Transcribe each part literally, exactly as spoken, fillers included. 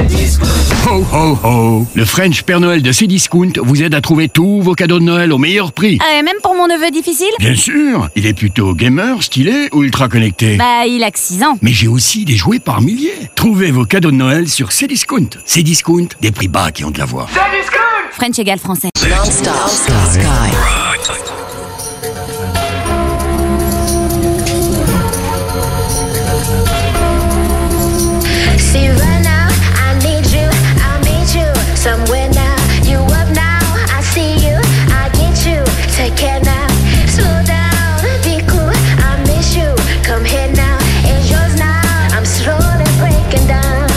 Cdiscount. Ho ho ho. Le French Père Noël de Cdiscount vous aide à trouver tous vos cadeaux de Noël au meilleur prix. Ah, et même pour mon neveu difficile? Bien sûr. Il est plutôt gamer, stylé ou ultra connecté? Bah, il a que six ans. Mais j'ai aussi des jouets par milliers. Trouvez vos cadeaux de Noël sur Cdiscount. Cdiscount, des prix bas qui ont de la voix. Cdiscount. French égale français. Non-stop. Sky. See right now, I need you, I'll meet you somewhere now. You up now, I see you, I get you. Take care now, slow down, be cool, I miss you. Come here now, it's yours now. I'm slowly breaking down.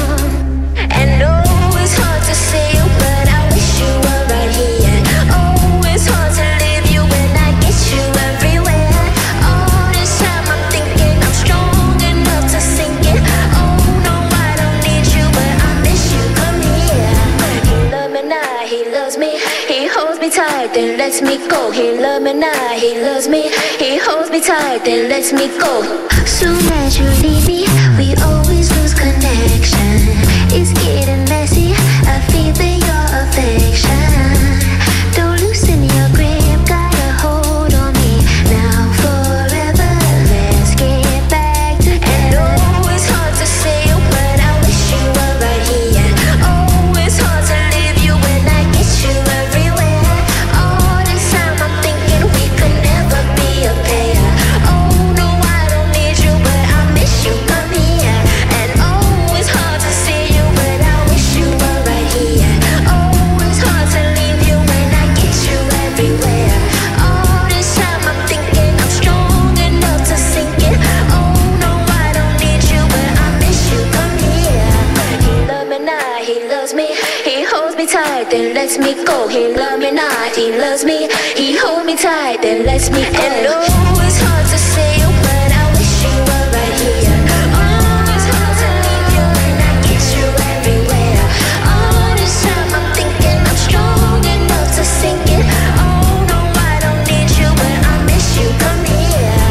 And oh, it's hard to see you, but I wish you were right here. Oh, it's hard to leave you when I get you everywhere. All this time I'm thinking I'm strong enough to sink it. Oh no, I don't need you, but I miss you. Come here. He loves me now, he loves me. He holds me tight, then lets me go. He loves me now, he loves me. He holds me tight, then lets me go. Soon as you leave me, we always lose connection. It's getting messy, I feel your affection. Don't loosen your grip, got a hold on me. Now forever, let's get back together. And oh, it's hard to say you, but I wish you were right here. Oh, it's hard to leave you when I get you everywhere. All this time I'm thinking we could never be a pair. Oh no, I don't need you, but I miss you. Come here. And oh, it's hard to see you, but I wish you were right here. Oh, it's hard to leave you when I get you everywhere. All this time I'm thinking I'm strong enough to sink it. Oh no, I don't need you, but I miss you. Come here. He loves me now, he loves me. He holds me tight, then lets me go. He loves me now, he loves me. He holds me tight, then lets me go. And oh, it's hard to say you, but I wish you were right here. Oh, it's hard to leave you when I get you everywhere. All this time I'm thinking I'm strong enough to sink it. Oh no, I don't need you, but I miss you. Come here.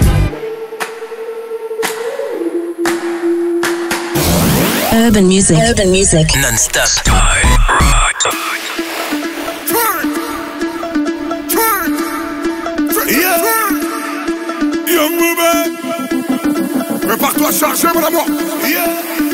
Urban music. Urban music. Non-stop. Yeah. Young woman, prépare-toi à charger mon amour. Yeah.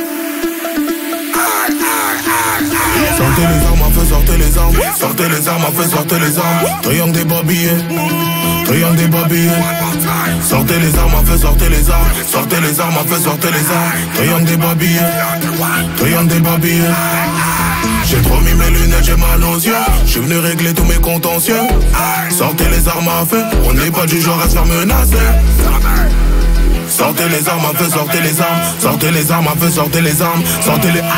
Aïe, aïe, aïe, aïe. Sortez les armes à feu, sortez les armes. Sortez les armes à feu, sortez les armes. Triangle des babillés, triangle des babillés. Sortez les armes à feu, sortez les armes. Sortez les armes à feu, sortez les armes. Triangle des babillés, triangle des babillés. J'ai trop mis mes lunettes, j'ai mal aux yeux. J'suis venu régler tous mes contentieux. Sortez les armes à feu, on n'est pas du genre à se faire menacer. Sortez les armes à feu, sortez les armes. Sortez les armes à feu, sortez les armes. Sortez les...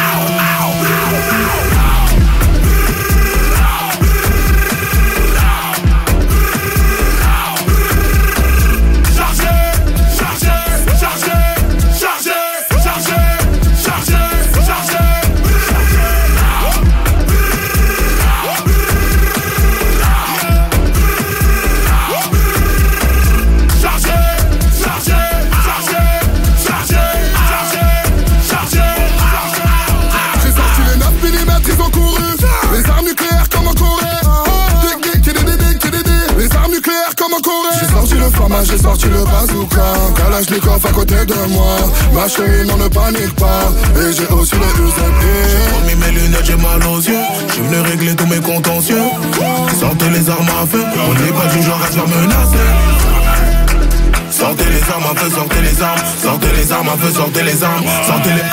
J'ai sorti le bazooka, Kalachnikov à côté de moi. Ma chérie, non ne panique pas. Et j'ai aussi le U Z P. J'ai remis mes lunettes, j'ai mal aux yeux. J'suis venu régler tous mes contentieux. Sortez les armes à feu, on n'est pas du genre à se faire menacer. Sortez les armes à feu, sortez les armes. Sortez les armes à feu, sortez les armes. Sortez les...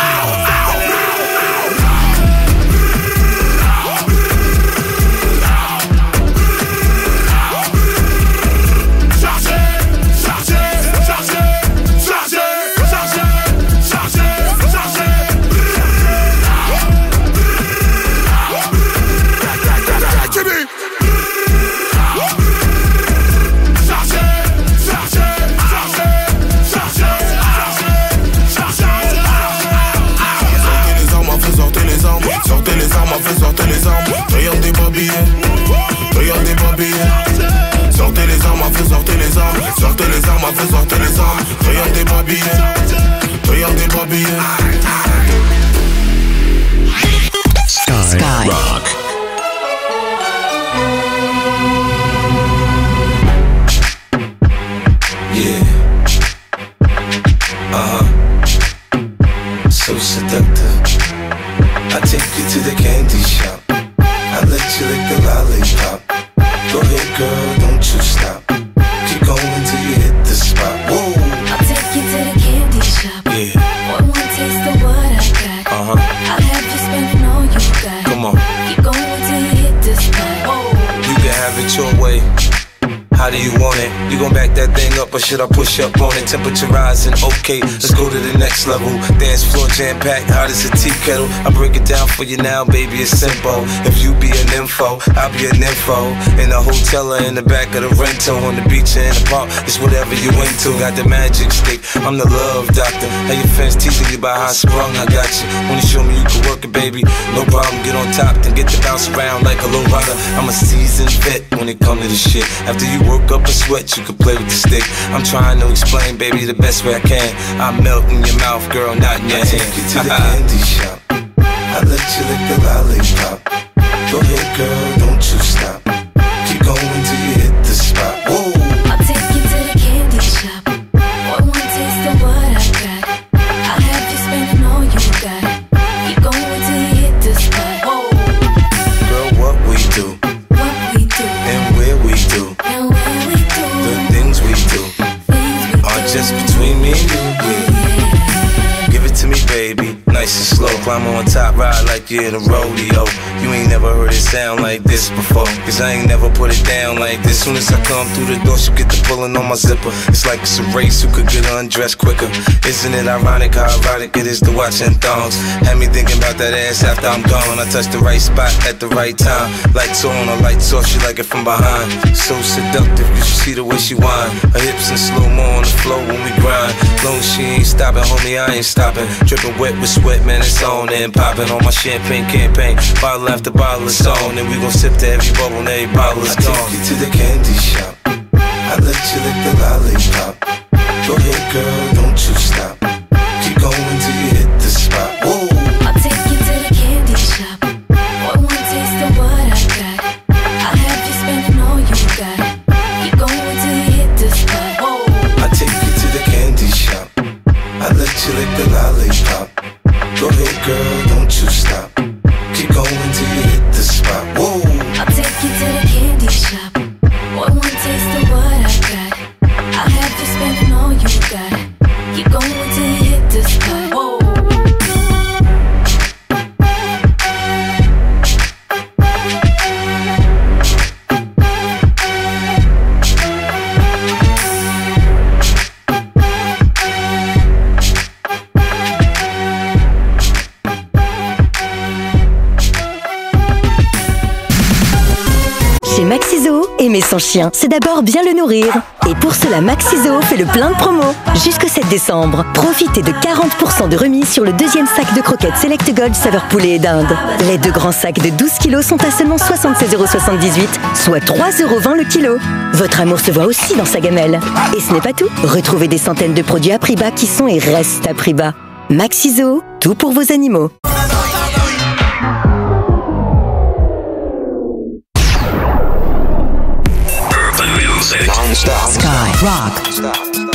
Sortez les armes, triangle des babillés, triangle des babillés. Sortez les armes à feu, sortez les armes. Sortez les armes à feu, sortez les armes. Triangle des babillés, triangle des babillés. seductive. I take you to the candy shop. I let you lick the lollipop. Go ahead, girl, don't you stop. Keep going till you hit the spot. Whoa. I'll take you to the candy shop. Yeah. One more taste of what I got. Uh-huh. I'll have you spending all you got. Come on. Keep going till you hit the spot. Whoa. You can have it your way. How do you want it? You gon' back that thing up or should I push up on it? Temperature rising, okay, let's go to the next level. Dance floor jam-packed, hot as a tea kettle. I break it down for you now, baby, it's simple. If you be an info, I'll be an info. In the hotel or in the back of the rental, on the beach or in the park, it's whatever you into. Got the magic stick, I'm the love doctor. How your fans teasing you about how I sprung, I got you. Wanna show me you can work it, baby? No problem, get on top, then get to bounce around like a low rider. I'm a seasoned vet when it come to this shit. After you work up a sweat, you can play with the stick. I'm trying to explain, baby, the best way I can. I melt in your mouth, girl, not in your hand. I take you to the candy shop. I let you lick the lollipop. Go ahead, girl, don't you stop. Keep going till you hit the spot. Whoa. I'll take you to the candy shop. One more taste of what I got. I'll have you spending all you got. Keep going till you hit the spot. Whoa. Girl, what we do, What we do, and where we do, and where we do, the things we do things we are do. just between me and you. Yeah. Give it to me, baby, nice and slow. Climb on top, ride like you're in a rodeo. You ain't never heard it sound like this before, cause I ain't never put it down like this. Soon as I come through the door, she get the pulling on my zipper. It's like it's a race, who could get undressed quicker. Isn't it ironic how erotic it is to watching thongs? Had me thinking about that ass after I'm gone. I touched the right spot at the right time. Lights on or lights off, she like it from behind. So seductive, you should see the way she whine. Her hips in slow-mo on the floor when we grind. Long as she ain't stopping, homie, I ain't stopping. Dripping wet with sweat, man, it's on and popping on my champagne campaign. Bottle after bottle is on, and we gon' sip to every bubble and every bottle is gone. I take you to the candy shop. I let you lick the lollipop. Go ahead, girl, don't you stop. Keep going till you hit the spot. Whoa. I'll take you to the candy shop. One more taste of what I got. I'll have you spending all you got. Keep going till you hit the spot. Whoa. I take you to the candy shop. I let you lick the lollipop. Go ahead, girl, don't you stop. Keep going till you hit the spot. Whoa. I'll take you to the candy shop. One more taste of what I got. I'll have you spending all you got. Keep going till you hit the spot. Whoa. Chez Maxiso, aimer son chien, c'est d'abord bien le nourrir. Et pour cela, Maxiso fait le plein de promos. Jusqu'au sept décembre, profitez de quarante pour cent de remise sur le deuxième sac de croquettes Select Gold saveur poulet et dinde. Les deux grands sacs de douze kilos sont à seulement soixante-seize euros soixante-dix-huit, soit trois euros vingt le kilo. Votre amour se voit aussi dans sa gamelle. Et ce n'est pas tout. Retrouvez des centaines de produits à prix bas qui sont et restent à prix bas. Maxiso, tout pour vos animaux. Non-stop. Sky Rock. Stop.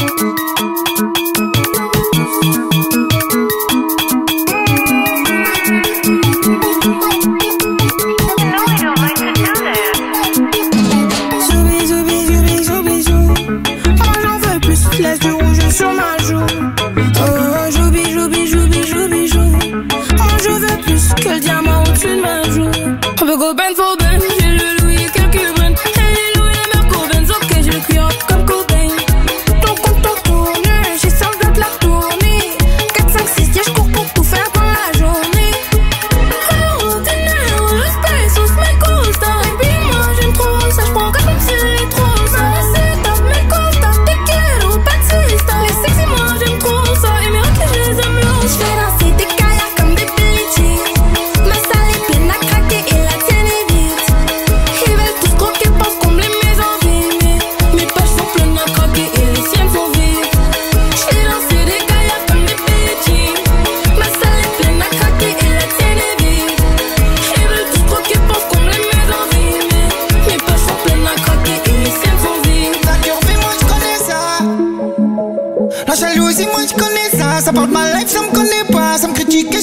Laisse du rouge sur ma joue. Oh, j'oublie, j'oublie, j'oublie, j'oublie, j'oublie. Oh, je veux plus que le diamant au-dessus de ma joue. On veut go ben for ben, j'ai le Louis, quelques brins. Et les Louis, les Merco Benz, ok, j'ai le cuir comme Cobain. Ton compte, ton tourne, j'ai sans de la tournée. quatre, cinq, six, yeah, j'cours pour tout faire dans la journée. Oh, dinero, los pesos, me gusta. Baby, moi j'aime trop ça, j'prends comme si c'est trop ça. C'est top, me gusta, te quiero. Les sexy, moi j'aime trop ça. Et mes requins, je les aime mieux. J'fais danser des kayaks comme des pelletiers. Ma salle est pleine à craquer et la tienne est vide. Ils veulent tous croquer, pensent combler mes envies. Mais mes poches sont pleines à craquer et les siennes sont vides. J'fais danser des kayaks comme des pelletiers. Ma salle est pleine à craquer et la tienne est vide. Ils veulent tous croquer, pensent combler mes envies. Mais mes poches sont pleines à craquer et les siennes sont vides. Ta curvée, moi j'connais ça. La jalousie, moi je connais ça. Ça parle de ma life, ça me connaît pas. Ça me critique et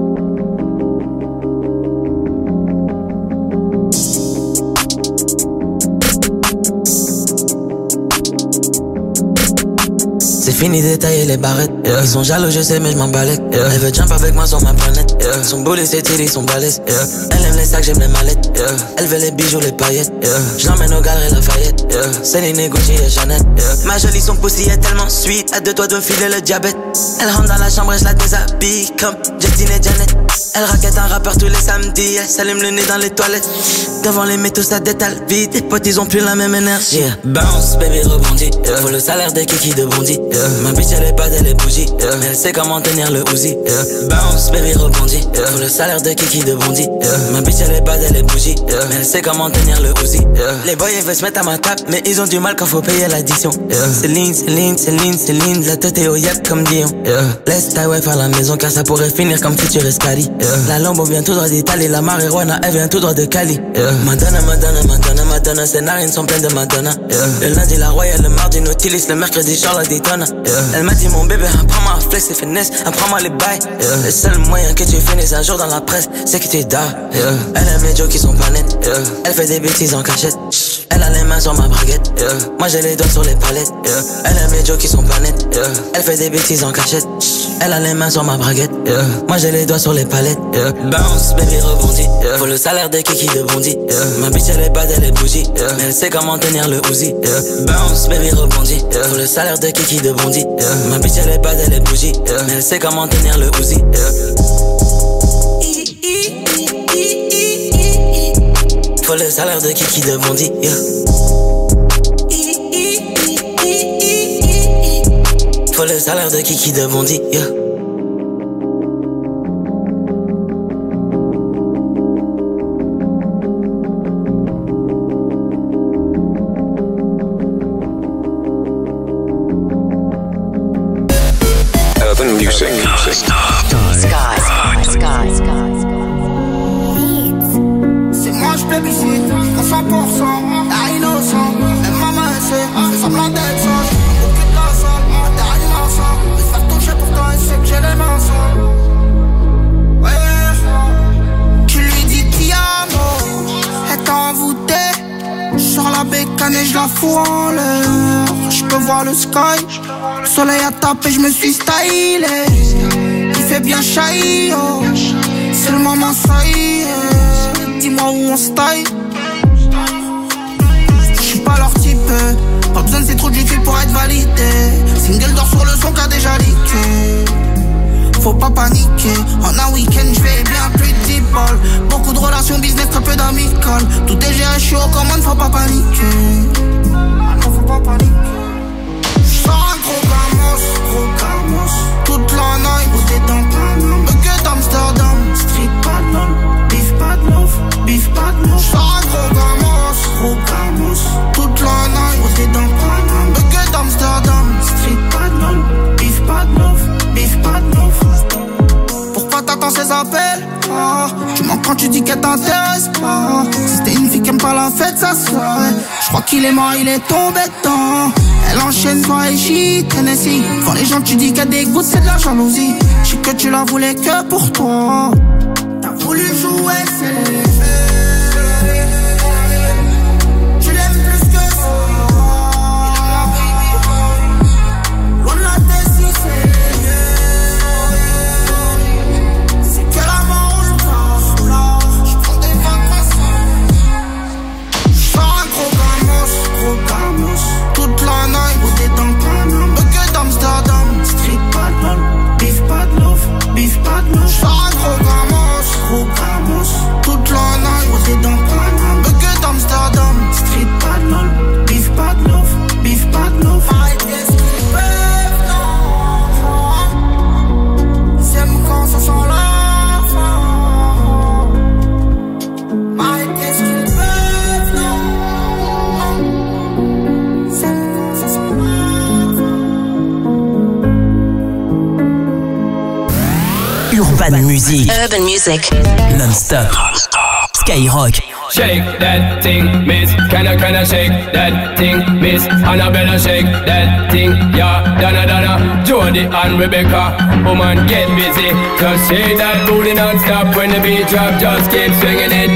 fini d'étailler les barrettes. Yeah. Ils sont jaloux, je sais, mais je m'en balèque. Yeah. Elle veut jump avec moi sur ma planète. Yeah. Son bullet, ses titties sont balèzes. Yeah. Elle aime les sacs, j'aime les mallettes. Yeah. Elle veut les bijoux, les paillettes. Yeah. Je l'emmène au galeries Lafayette. Yeah. Céline, Gucci et Chanel. Yeah. Ma jolie, son pussy est tellement sweet. À deux doigts de me filer le diabète. Elle rentre dans la chambre et je la déshabille comme Justine et Janet. Elle raquette un rappeur tous les samedis. Elle s'allume le nez dans les toilettes. Devant les métaux, ça détale vite. Les potes, ils ont plus la même énergie. Yeah. Bounce, baby, rebondit. Yeah. Faut le salaire des kiki de Bondy. Yeah. Ma bitch, elle est pas elle est bougie. Yeah. Elle sait comment tenir le Uzi. Yeah. Bounce, baby, rebondit. Yeah. Faut le salaire des kiki de Bondy. Yeah. Ma bitch, elle est pas elle est bougie. Yeah. Elle sait comment tenir le Uzi. Yeah. Les boys, ils veulent se mettre à ma table, mais ils ont du mal quand faut payer l'addition. Yeah. Céline, Céline, Céline, Céline. La tête est au yep comme Dion. Yeah. Laisse ta wife à la maison car ça pourrait finir comme Future Escali. Yeah. La Lambo vient tout droit d'Italie. La marijuana, elle vient tout droit de Cali. Yeah. Madonna, Madonna, Madonna, Madonna. Ses narines sont pleines de Madonna. Yeah. Le lundi, la Royale, le mardi, Nautilus. Le mercredi, Charlotte Daytona. Yeah. Elle m'a dit, mon bébé, apprends-moi à flex et finesse. Apprends-moi les bails. Yeah. Le seul moyen que tu finisses un jour dans la presse, c'est que tu dors. Yeah. Elle aime les jokes qui sont pas nets. Yeah. Elle fait des bêtises en cachette. Elle a les mains sur ma braguette. Yeah. Moi, j'ai les doigts sur les palettes. Yeah. Elle aime les jokes qui sont pas nets. Yeah. Elle fait des bêtises en cachette. Elle a les mains sur ma braguette. Yeah. Moi, j'ai les doigts sur les palettes. Yeah. Bounce, baby, rebondit. Yeah. Faut le salaire des kiki de Bondy. Yeah. Ma bitch, elle est bad, elle est bougie. Yeah. Mais elle sait comment tenir le Uzi. Yeah. Bounce, baby, rebondit. Yeah. Faut le salaire des kiki de Bondy. Yeah. Ma bitch, elle est bad, elle est bougie. Yeah. Mais elle sait comment tenir le Uzi. Yeah. Faut le salaire de kiki de Bondy. Yeah. Faut le salaire de kiki de Bondy. Yeah. Urban music. Sky. Sky. Sky. Sky. C'est moi je plébiscite à cent pour cent. La innocent, même maman elle sait. C'est semblant d'être sage. Occupe la salle, derrière l'ensemble. Je vais faire toucher pourtant elle sait que j'ai les mains sales. Ouais. Tu lui dis ti amo. Elle t'a envoûté. J'sors la bécane et j'la fous en l'air. J'peux voir le sky. Le soleil a tapé, j'me suis stylé. Il fait bien chahi, oh. C'est le moment, ça y est. Dis-moi où on se taille. J'suis pas leur type. Pas besoin de ces trous du cul pour être validé. Single d'or sur le son qu'a déjà leaké. Faut pas paniquer. En un week-end, j'fais bien plus de dix balles. Beaucoup de relations business, très peu d'amicales. Tout est géré, j'suis aux commandes, faut pas paniquer. Ah non, faut pas paniquer. J'sors un gros gamos, gros gamos. Toute la night, où t'es dans Paname. Que d'Amsterdam, street bad love. Beef bad love, beef bad love. J'sors un gros gamos, gros gamos. Toute la night, où t'es dans Paname. Que d'Amsterdam, street bad love. Beef bad love, beef bad love. Pourquoi t'attends ces appels? Ah, tu mens quand tu dis qu'elle t'intéresse pas. Si c'était une fille qui aime pas la fête, ça serait. J'crois qu'il est mort, il est tombé dedans. Elle enchaîne soirée chic, Tennessee. Quand les gens tu dis qu'elle dégoûte, c'est de la jalousie. J'sais que tu la voulais que pour toi. T'as voulu jouer, c'est les faits. Tu l'aimes plus que ça. Loin de la tête, si c'est toute la night, où t'es dans Paname. Que d'Amsterdam, street bad love. Beef bad love, beef bad love. J'sors un gros gamos, gros gamos. Toute la night, où t'es dans Paname. Que d'Amsterdam, street bad love. Beef bad love, beef bad love. Arrête, qu'est-ce qu'ils peuvent, non. Ils aiment quand ça sent la fin. Arrête, qu'est-ce qu'ils peuvent, non. Urban Music. Urban Music. Non-stop. Skyrock. Shake that thing, miss. Can I, can I shake that thing, miss? Annabella, shake that thing, yeah. Donna, Donna, Jody and Rebecca. Woman, get busy. Just shake that booty non-stop when the beat drop. Just keep swinging it, get jiggy.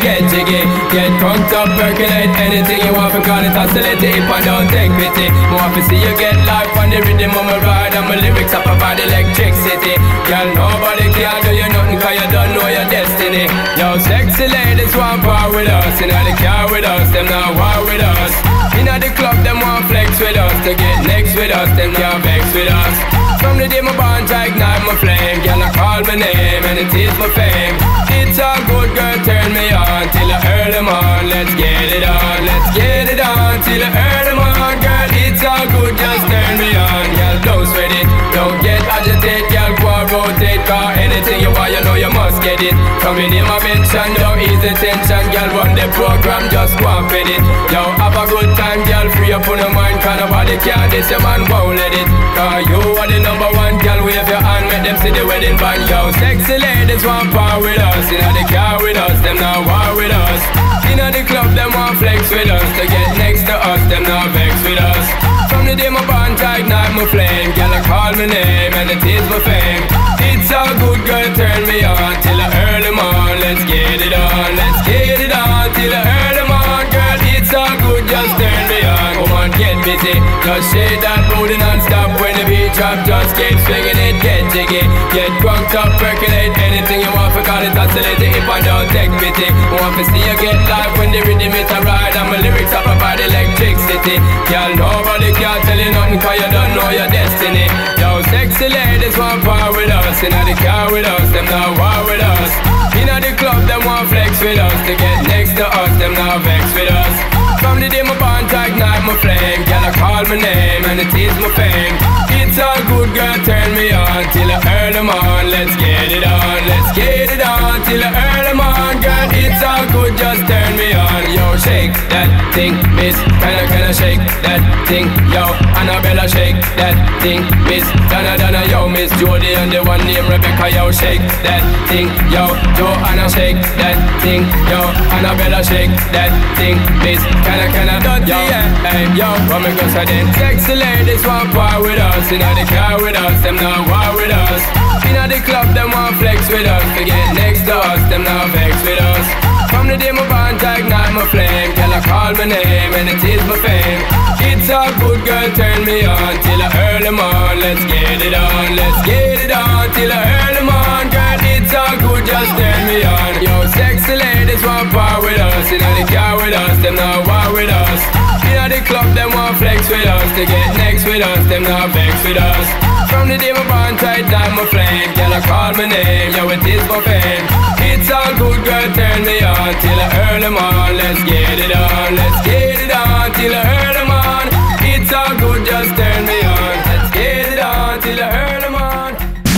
jiggy. Get drunk up, percolate anything you want, for call it hostility. If I don't take pity, more to see you get life on the rhythm of my ride. And my lyrics up about electricity. Girl, nobody can do you nothing, cause you don't know your destiny. Yo, sexy ladies want power with us. Inna the car with us, them not war with us. Inna the club, them want flex with us. To get next with us, them can't vex with us. From the day my bond, I ignite my flame. Girl, I call my name and it is my fame. It's a good girl, turn me on till I earn them on. Let's get it on, let's get it on till I earn them on. Girl, it's all good, just turn me on. Girl, don't sweat it, don't get agitated. Girl, go and rotate, cause anything you want, you know you must get it. Coming in my mention, don't ease the tension. Girl, run the program, just go and fit it. Yo, have a good time, girl, free up on your mind. Cause nobody can, this your man won't let it. Cause you are the number one, girl, wave your hand, make them see the wedding band. Yo, sexy ladies want power with us. Inna the car with us, them not war with us. Inna the club, them want flex with us. To get next to us, them not vex with us. From the day my bond, I ignite my flame. Girl, I call my name and it is my fame. It's a good girl, turn me on till I earn them on. Let's get it on, let's get it on till I earn them on. Girl, it's all good, just turn me on. Come on, get busy, just shake that booty non-stop. When the beat drop, just keep swinging it, get jiggy. Get drunk up, percolate anything you want, for call it oscillate. If I don't take pity, want to see you get live when the rhythm is a ride. And my lyrics up about electricity. Girl, nobody can tell you nothing, cause you don't know your destiny. Yo, sexy ladies want power with us. Inna the car with us, them not war with us. Inna the club, them want flex with us. To get next to us, them not vex with us. From the day my bond, I ignite my flame. Girl, I call my name and it is my fame. It's all good, girl, turn me on till I earn them on. Let's get it on, let's get it on till I earn them on. Girl, it's all good, just turn me on. Yo, shake that thing, miss, kinda, kinda shake that thing. Yo, Annabella, shake that thing, miss, Donna, Donna. Yo, Miss Jody and the one named Rebecca. Yo, shake that thing. Yo, Joanna, shake that thing. Yo, Annabella, shake that thing, miss, kinda, kinda. Yo, hey, yo, what me go say then? Sexy ladies want power with us. Inna the car with us, them not war with us. Inna the club, them want flex with us. To get next to us, them not vex with us. From the day my bond, I ignite my flame. Girl, I call my name and it is my fame. It's all good, girl, turn me on till I earn them on. Let's get it on, let's get it on till I earn them on. Girl, it's all good, just turn me on. Yo, sexy ladies want power with us. Inna the car with us, them not war with us. Inna the club, them want flex with us. To get next with us, them not vex with us. From the day my bond, tight down my flame. Girl, I call my name, yo, it is my fame. It's all good, girl, turn me on till I earn them on. Let's get it on, let's get it on till I earn them on. It's all good, just turn me on. Let's get it on till I earn them on.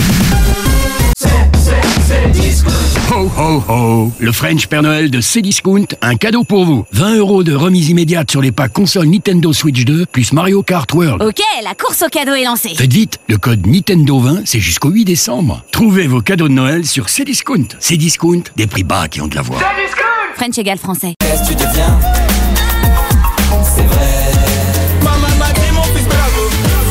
Ho ho ho! Le French Père Noël de Cdiscount, un cadeau pour vous. vingt euros de remise immédiate sur les packs console Nintendo Switch deux, plus Mario Kart World. Ok, la course au cadeau est lancée. Faites vite, le code Nintendo vingt, c'est jusqu'au huit décembre. Trouvez vos cadeaux de Noël sur Cdiscount. Cdiscount, des prix bas qui ont de la voix. French égale français. Qu'est-ce que tu deviens? C'est vrai. Maman m'a dit mon fils bravo.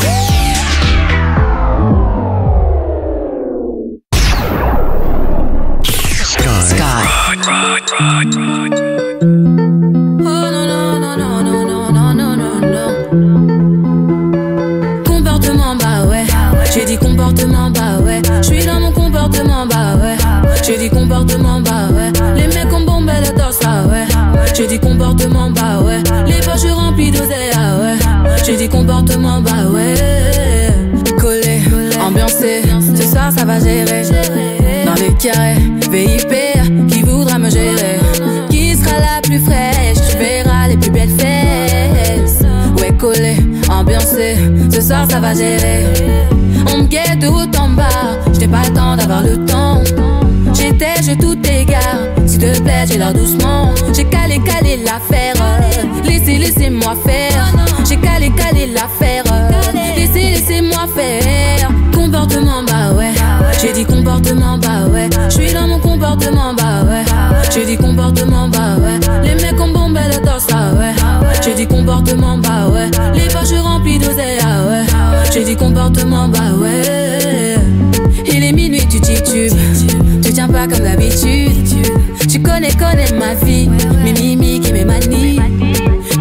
Comportement, bah ouais. J'ai dit comportement, bah ouais. J'suis dans mon comportement, bah ouais. J'ai dit comportement, bah ouais. Les mecs ont bombé le torse, ah ouais. J'ai dit comportement, bah ouais. Les poches remplies d'oseille, ah ouais. J'ai dit comportement, bah ouais. Collé, ambiancé, ce soir ça va gérer. Dans le carré, V I P, qui voudra me gérer? Qui sera la plus fraîche? Tu verras les plus belles fesses. Ouais, collé, ambiancé, ce soir ça va gérer. On me guette tout en bas, j'n'ai pas le temps d'avoir le temps. J'étais, j'ai tout égard, s'il te plaît, j'ai l'air doucement. J'ai calé, calé l'affaire, laissez, laissez-moi faire. J'ai calé, calé l'affaire, laissez, laissez-moi faire. Comportement, bah ouais. J'ai dit comportement, bah ouais. J'suis dans mon comportement, bah ouais. J'ai dit comportement, bah ouais. Les mecs ont bombé le torse, ah ouais. J'ai dit comportement, bah ouais. Les poches remplies d'oseille, ah ouais. J'ai dit comportement, bah ouais. Il est minuit, tu titubes. Tu tiens pas comme d'habitude. Tu connais, connais ma vie.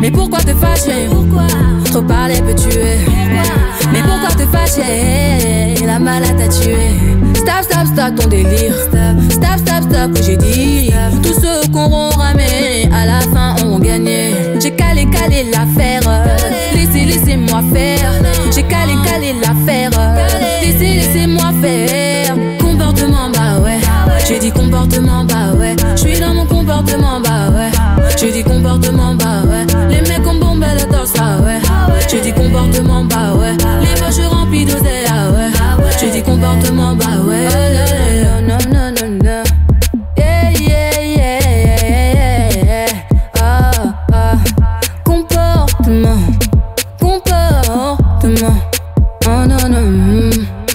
Mais pourquoi te fâcher? Pourquoi? Trop parler peut tuer. Pourquoi? Mais pourquoi te fâcher? La malade t'a tué. Stop, stop, stop ton délire. Stop, stop, stop, stop que j'ai dit. Tous ceux qu'on auront ramé, à la fin ont gagné. J'ai calé, calé l'affaire. Laissez, laissez-moi faire. J'ai calé, calé l'affaire. Laissez, laissez-moi faire. Comportement, bah ouais. J'ai dit comportement, bah ouais. J'suis dans mon comportement, bah ouais. J'ai dit comportement, bah ouais. Les mecs ont bombé le torse, ah ouais. J'ai dit comportement, bah ouais. Les poches remplies d'oseille, ah ouais. J'ai dit comportement, bah ouais. Non, non, non, non. Yeah, yeah, yeah, yeah, yeah. Ah, ah. Comportement, comportement. Oh non, non. Mm.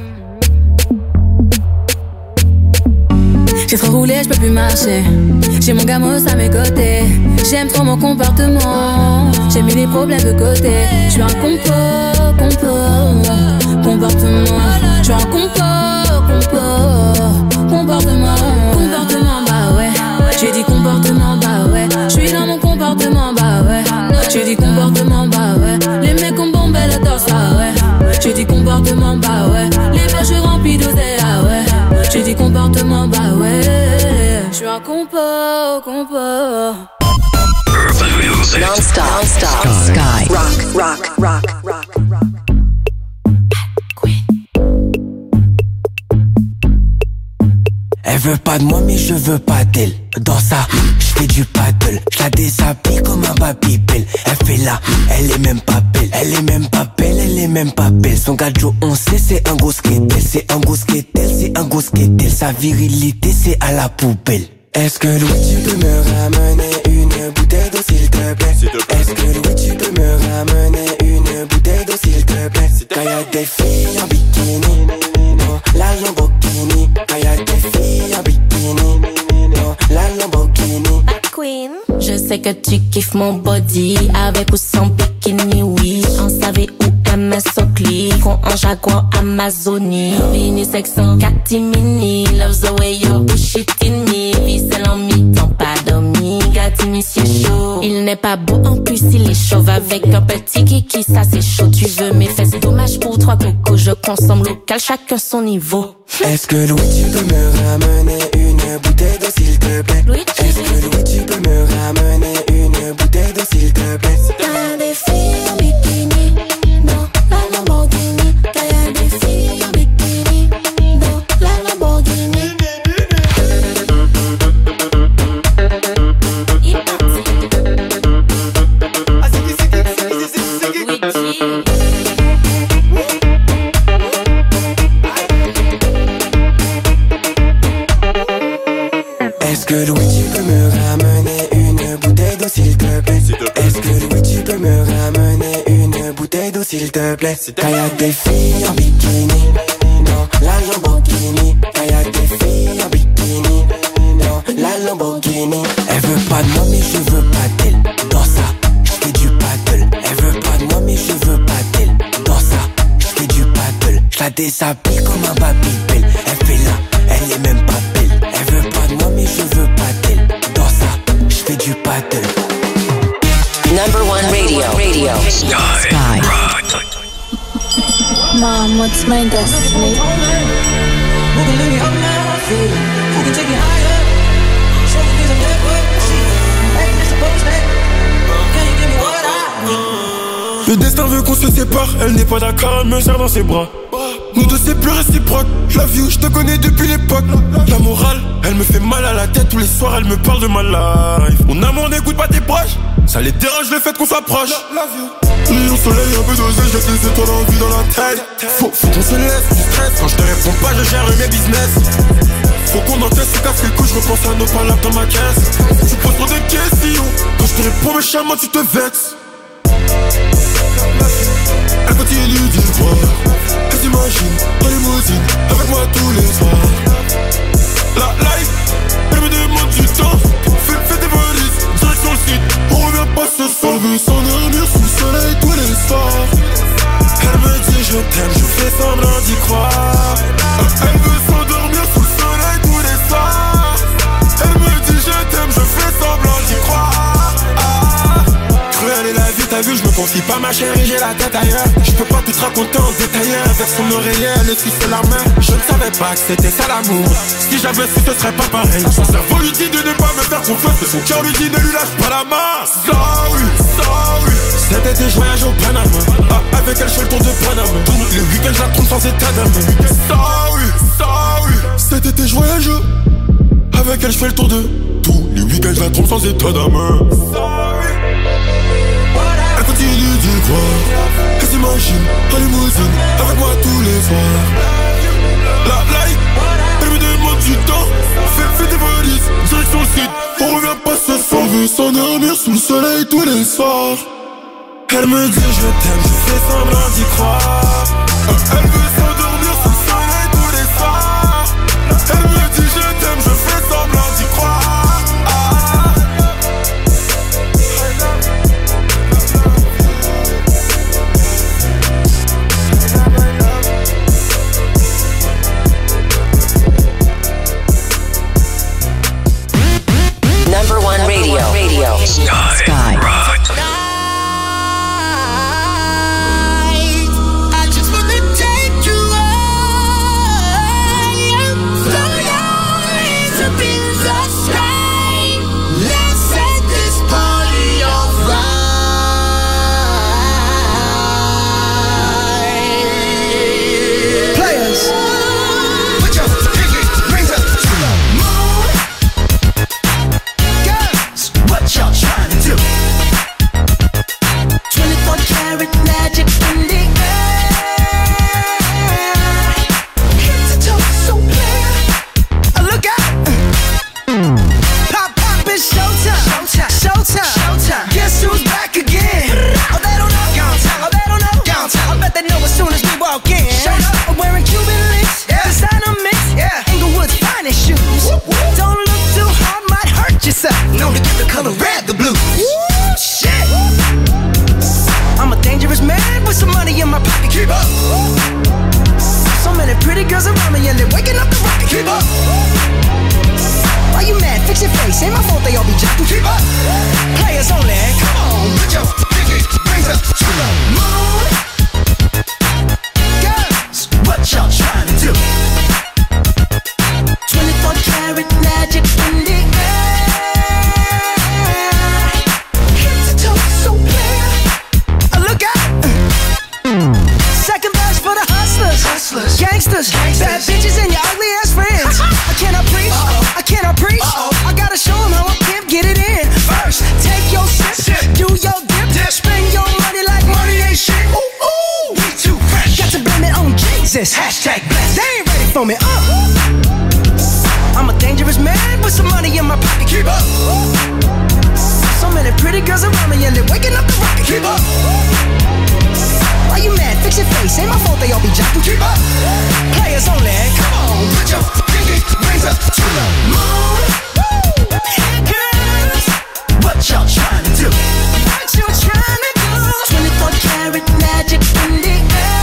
J'ai trop roulé, j'peux plus marcher. J'ai mon gamos à mes côtés. J'aime trop mon comportement. J'ai mis les problèmes de côté. J'suis un compo, compo, comportement. J'suis un compo, compo, comportement. Comportement, bah ouais. J'ai dit comportement, bah ouais. J'suis dans mon comportement, bah ouais. J'ai dit comportement, bah ouais. Les mecs ont bombé le torse, ah ouais. J'ai dit comportement, bah ouais. Les poches remplies d'oseille, ah ouais. J'ai dit comportement, bah ouais. J'suis un compo, compo. Non-stop, non-stop, Sky, rock, rock, rock, rock, rock. Elle veut pas de moi mais je veux pas d'elle. Dans ça, j'fais du paddle. J'la déshabille comme un babybel. Elle fait là, elle est même pas belle. Elle est même pas belle, elle est même pas belle. Son gadjo on sait c'est un gros skatel. C'est un gros skatel, c'est un gros skatel. Sa virilité c'est à la poubelle. Est-ce que Louis tu peux me ramener une bouteille d'eau s'il te plaît? Est-ce que Louis tu peux me ramener une bouteille d'eau s'il te plaît? Quand y'a des filles en bikini, non, la Lamborghini. Quand y'a des filles en bikini, non, la Lamborghini. Queen. Je sais que tu kiffes mon body, avec ou sans bikini, oui. En savait où M S au clic, on en Jaguar Amazonie. Unisex en catimini, loves the way you push it in me. Vis en mi-temps, pas dormi, gâti monsieur chaud. Il n'est pas beau, en plus il est chauve. Avec un petit kiki, ça c'est chaud. Tu veux mes fesses, dommage pour trois cocos. Je consomme local, chacun son niveau. Est-ce que Louis tu peux me ramener une bouteille d'eau s'il te plaît? Est-ce que Louis tu peux me ramener une bouteille d'eau s'il te plaît? Y'a des filles en bikini, non, la Lamborghini. Y'a des filles en bikini, non, la Lamborghini. Est-ce que Louis tu peux me ramener une bouteille d'eau s'il te plaît? Est-ce que Louis tu peux me ramener une bouteille d'eau s'il te plaît? Quand y'a des filles en bikini, non, la Lamborghini. Quand y'a des filles en bikini, non, la Lamborghini. Elle veut pas de moi mais je veux pas d'elle. Dans ça, j'fais du paddle. Elle veut pas de moi mais je veux pas d'elle. Dans ça, j'fais du paddle. J'la déshabille comme un babybel. Elle fait là, elle est même pas belle. Elle veut pas de moi mais je veux pas d'elle. Dans ça, j'fais du paddle. Number one radio, radio, Sky. Sky. Mom, what's my destiny? Who can lift me up now? Who can take it higher? Show me things I've never seen. Ain't this supposed to? Can you give me what I need? Le destin veut qu'on se sépare. Elle n'est pas d'accord, elle me serre dans ses bras. Nous deux c'est plus réciproque. Je la view, je te connais depuis l'époque. La morale, elle me fait mal à la tête. Tous les soirs elle me parle de ma life. Mon amour n'écoute pas tes proches. Ça les dérange le fait qu'on s'approche. Nuit au soleil, un peu d'oseille, je te laisse étoiles en vie dans la tête. Faut, faut qu'on se laisse du stress. Quand je te réponds pas, je gère mes business. Faut qu'on encaisse, se casse les couilles, je repense à nos palabres dans ma caisse. Tu poses trop de questions. Quand je te réponds méchamment, tu te vexes. Elle continue d'y croire. Elle s'imagine en limousine avec moi tous les soirs. La life, elle me demande du temps. Fais, fais tes valises, direction le site. On revient pas ce soir. Elle veut s'endormir sous le soleil tous les soirs. Elle me dit je t'aime, je fais semblant d'y croire. Elle veut s'endormir sous le soleil tous les soirs. Elle me dit je t'aime, je fais semblant d'y croire. Ah, cruelle est la confie pas ma chérie, j'ai la tête ailleurs. Je peux pas tout te raconter en détail. Avec son oreiller, elle essuie la main. Je ne savais pas que c'était ça l'amour. Si j'avais su, ce serait pas pareil. Son cerveau lui dit de ne pas me faire confiance, mais son cœur lui dit ne lui lâche pas la main. Sorry, sorry. Cet été je voyage au Panama. Ah, avec elle je fais le tour de Panama. Tous les week-ends je la trompe sans état d'âme. Sorry, sorry. Cet été je voyage. Avec elle je fais le tour de. Tous les week-ends je la trompe sans état d'âme. Sorry. Elle continue d'y croire. Elle s'imagine en limousine avec moi tous les soirs. La like, elle me demande du temps. Fais, fais des valises, direction le sud. On revient pas ce soir. On veut s'endormir sous le soleil tous les soirs. Elle me dit je t'aime, je fais semblant d'y croire. Elle veut s'endormir sous le soleil tous les soirs. Elle me dit je t'aime, je fais semblant d'y croire. Ah. Number one radio. Radio. Sky. Sky. Rock. Hashtag blessed. They ain't ready for me. Uh. I'm a dangerous man with some money in my pocket. Keep up. So many pretty girls around me and they're waking up the rocket. Keep up. Why you mad? Fix your face. Ain't my fault they all be jocking. Keep up. Players only. Come on, put your pinky rings up to the moon. Hey girls, what y'all trying to do? What you trying to do? twenty-four karat magic in the air.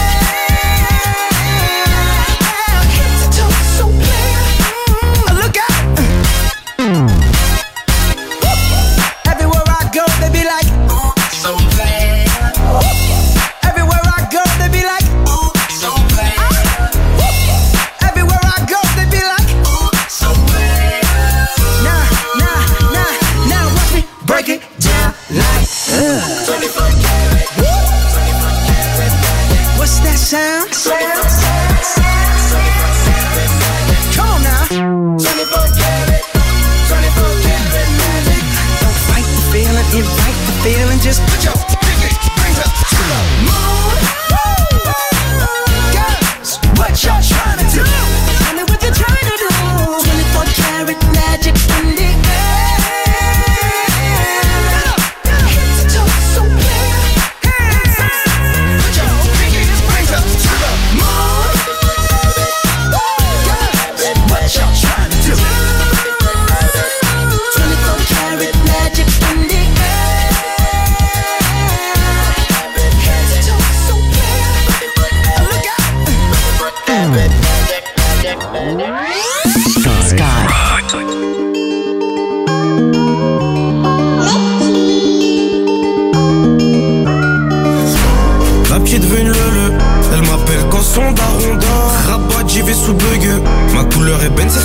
Sound? Come on now. twenty-four karat, twenty-four karat magic. Don't fight the feeling, invite the feeling. Just put your pinky rings up to the moon. Girls, what y'all trying to do? Tell me what you're trying to do. twenty-four karat magic in the air. Head to toe so clear. Put your pinky rings up to the moon. Girls, what y'all trying to do? twenty-four karat magic in the air.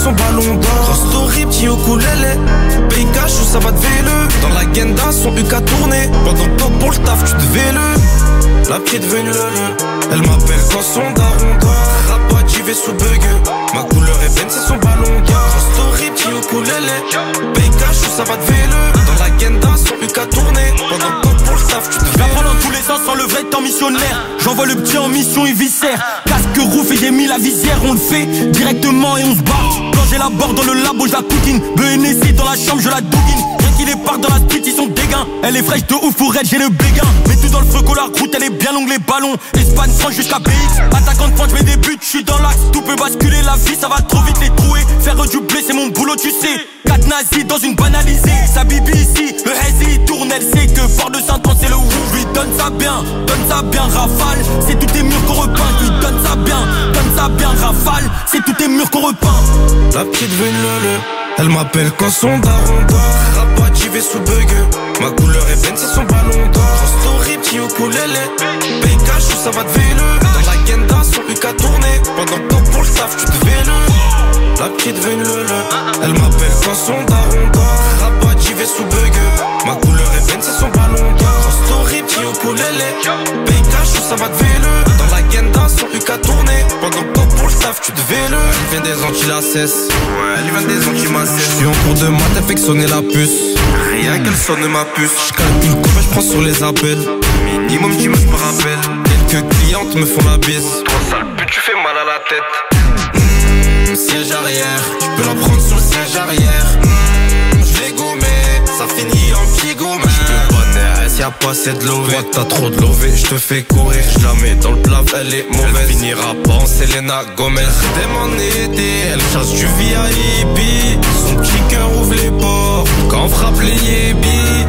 son ballon d'or. Grosse story, petit ukulélé. Pikachu, ça va te vélo. Dans l'agenda, son U K tourné. Pendant que toi pour le taf, tu devais le. La petite venue le le. Elle m'appelle quand son daron dort. Rabat, j'y vais sous bug. Ma couleur est benne, c'est son ballon d'or. Grosse story, petit ukulélé. Pikachu, ça va te vélo. Dans l'agenda, son U K tourné. Pendant que toi pour le taf, tu devais le. J'apprends dans tous les sens sans le vrai temps missionnaire. J'envoie le petit en mission, il viscère. Casque rouf et j'ai mis la visière. On le fait directement et on se barre. Quand j'ai la barre dans le labo, je la coquine. B N S I dans la chambre, je la douguine. Rien qu'il est part dans la street, ils sont dégains. Elle est fraîche de ouf ou raide, j'ai le béguin. Mets tout dans le feu, la route, elle est bien longue, les ballons. Espagne, France jusqu'à B X. Attaquant de France, je mets des buts, je suis dans l'axe. Tout peut basculer, la vie, ça va trop vite les trouer. Faire du blé, c'est mon boulot, tu sais. Quatre nazis dans une banalisée. Sa bibi ici, le hazy tourne, elle sait que fort de Saint-Anne, c'est le ouf. Lui donne ça bien, donne ça bien, rafale. C'est tous tes murs qu'on repeint. Lui donne ça bien, donne ça bien, rafale. C'est tous tes murs qu'on repeint. La petite veine le le. Elle m'appelle quand son daron dort. Rabat, j'y vais sous bug. Ma couleur est benne, c'est son ballon d'or. Story, petit ukulélé. Pikachu, ça va te vélo. Dans l'agenda, son U K tourné. Pendant que toi pour le taf, tu devais le. La petite veine le le. Elle m'appelle quand son daron dort. Rabat, j'y vais sous bug. Ma couleur est benne, c'est son ballon d'or. Story, petit ukulélé. Pikachu, ça va te vélo. Dans l'agenda, son U K tourné. Pendant que toi pour le taf, tu devais le. Elle vient des Antilles, la cesse. Ouais, elle vient des Antilles, ma cesse. Je suis en cours de maths, elle fait que sonner la puce. Rien qu'elle sonne ma puce. Je calcule combien je prends sur les appels. Minimum dix meufs par appel. Quelques clientes me font la bise. Trop sale pute, tu fais mal à la tête. Mmh, siège arrière, tu peux la prendre sur le siège arrière. Mmh, je l'ai gommé, ça finit en petit gommé. Je peux pas nerf, y'a pas assez de lové. Toi t'as trop de lové, je te fais courir. Je la mets dans le plat, elle est mauvaise. Elle finira pas en Selena Gomez. Elle en été, elle chasse du V I P. Son petit cœur ouvre les portes quand on frappe les yébis.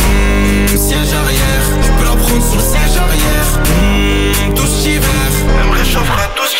Mmh, siège arrière, tu peux la prendre sur le siège arrière. Mmh, tout cet hiver, elle me réchauffera tout cet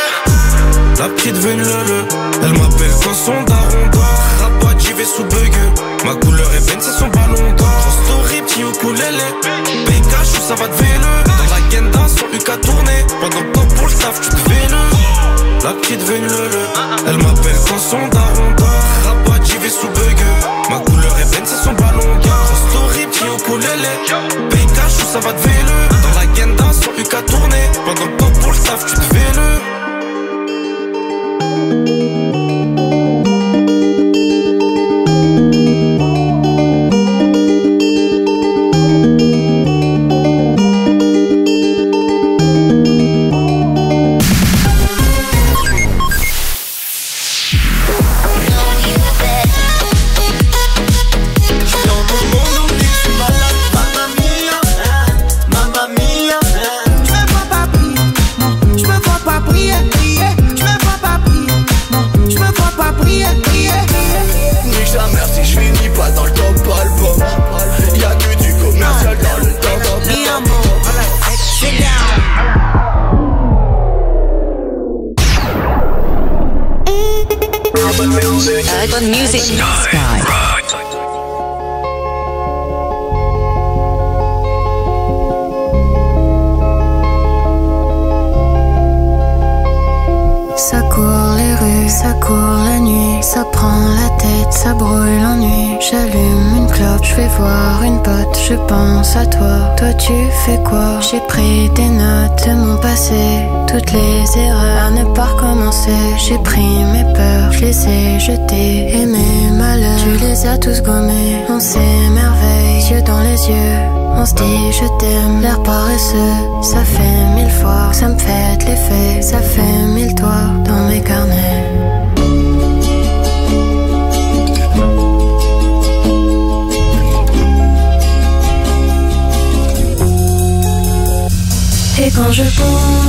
hiver. La petite veine le le. Elle m'appelle quand son daron dort. Rabat, j'y vais sous bug. Ma couleur est benne, c'est son ballon d'or. Story, petit ukulélé. Pikachu, ça va te vélo. Dans l'agenda, son U K tourné. Pendant que toi pour le taf, tu devais le. La petite veine le le. Elle m'appelle quand son daron dort. Rabat, j'y vais sous bug. Ma couleur est benne, c'est son ballon d'or. Story, petit ukulélé. Pikachu, ça va te vélo. Dans l'agenda, son U K tourné. Pendant que toi pour le taf, tu devais le. Urban Music Sky. Ça court les rues, ça court la nuit, ça prend la tête, ça brûle l'ennui. J'allume une clope, je vais voir une pote, je pense à toi. Toi tu fais quoi? J'ai pris des notes de mon passé, toutes les erreurs à ne pas recommencer. J'ai pris mes peurs, je les ai jetées, et mes malheurs, tu les as tous gommés. On s'émerveille, yeux dans les yeux, on se dit je t'aime, l'air paresseux. Ça fait mille fois que ça me fait de l'effet, ça fait mille toits dans mes carnets. Et quand je pense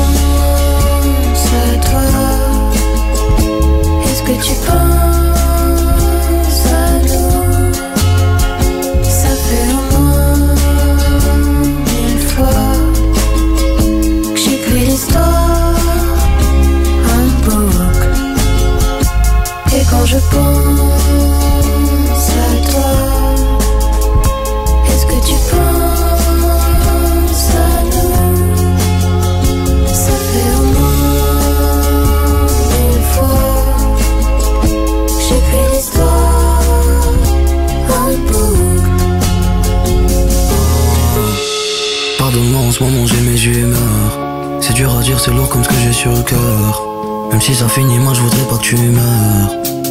à toi, est-ce que tu penses à nous? Ça fait au moins mille fois que j'écris l'histoire en boucle. Et quand je pense à toi, est-ce que tu penses à nous? Ça fait au moins mille fois ce moment j'ai mes humeurs. C'est dur à dire, c'est lourd comme ce que j'ai sur le cœur. Même si ça finit, moi je voudrais pas que tu meurs.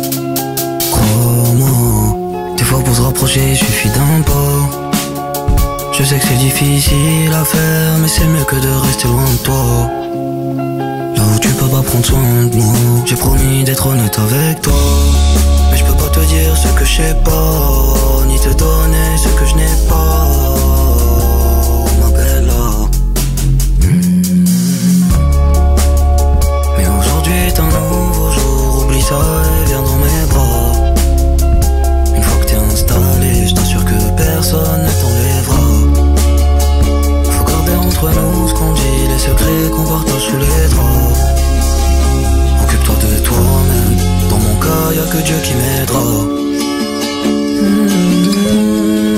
Crois-moi, des fois pour se rapprocher il suffit d'un pas. Je sais que c'est difficile à faire, mais c'est mieux que de rester loin de toi. Là où tu peux pas prendre soin de moi. J'ai promis d'être honnête avec toi, mais je peux pas te dire ce que je sais pas, ni te donner ce que je n'ai pas. Ma bella. mmh. Mais aujourd'hui est un nouveau jour. Oublie ça et viens dans mes bras. Une fois que t'es installé, je t'assure que personne ne t'enlèvera. Faut garder entre nous ce qu'on dit, les secrets qu'on partage sous les draps. Occupe-toi de toi-même. Dans mon cas, y'a que Dieu qui m'aidera. mmh.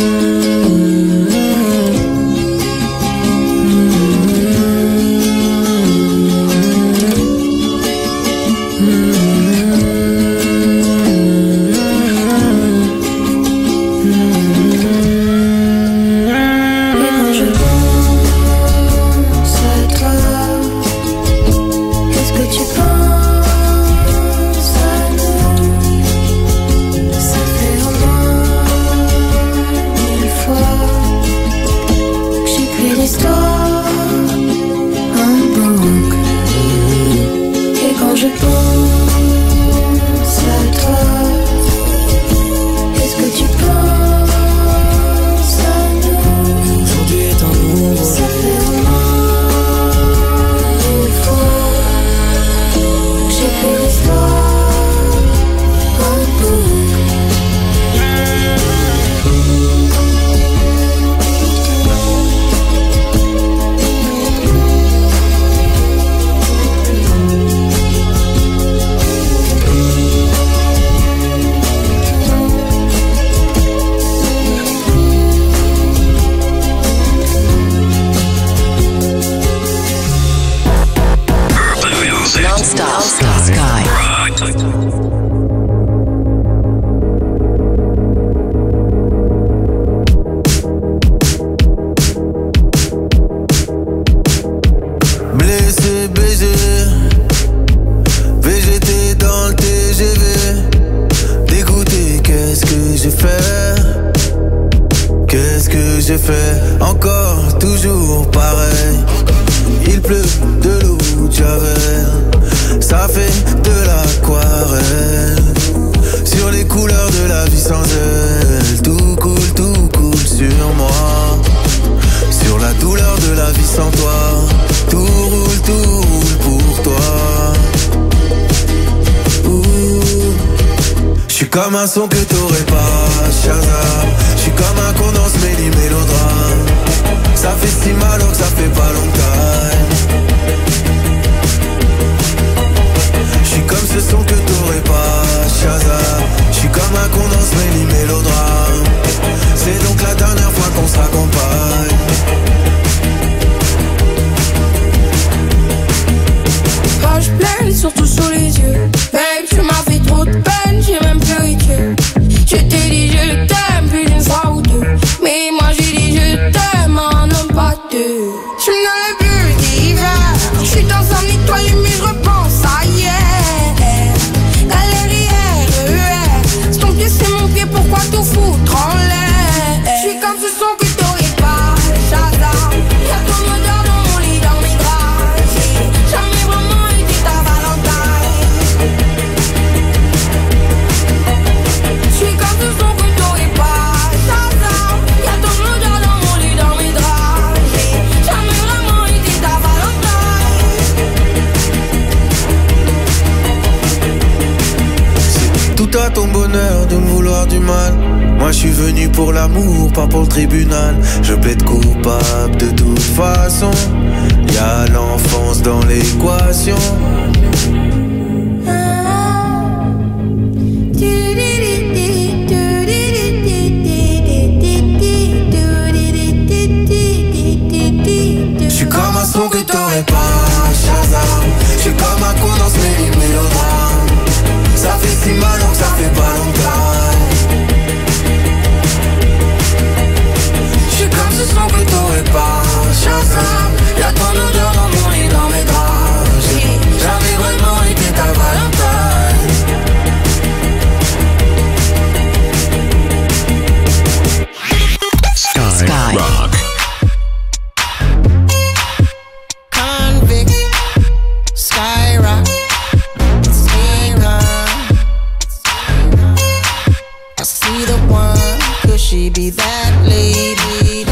Comme un son que t'aurais pas, Shazam. J'suis comme un condens mêlé mélodrame. Ça fait si mal alors que ça fait pas longtemps. J'suis comme ce son que t'aurais pas, Shazam. J'suis comme un condens mêlé mélodrame. C'est donc la dernière fois qu'on se raccompagne. Page pleine, surtout sous les yeux. Babe, tu m'as fait trop de peine, j'ai même pleuré que je t'ai dit je t'aime plus d'une fois ou deux. Mais moi j'ai dit je t'aime en homme pas deux. J'suis dans le bulle d'hiver, j'suis dans un étoile mais je repense à hier. Galerie R E R, ton pied c'est mon pied, pourquoi tout foutre en l'air? J'suis comme ce son que t'aurais pas, Shazam. Y'a ton odeur dans mon lit, dans mes draps. J'ai jamais vraiment été ta Valentine. J'suis comme ce son que t'aurais pas, Shazam. Y'a ton odeur dans mon lit, dans mes draps. J'ai jamais vraiment été ta Valentine. C'est tout à ton bonheur de me vouloir du mal. Moi je suis venu pour l'amour, pas pour le tribunal. Je plaide coupable de toute façon. Y'a l'enfance dans l'équation. J'suis comme un son que t'aurais pas, Shazam. J'suis comme un condens mêlé mélodrame. Ça fait si mal donc ça fait pas longtemps. J'suis comme ce son que t'aurais pas, Shazam. see the one, could she be that lady?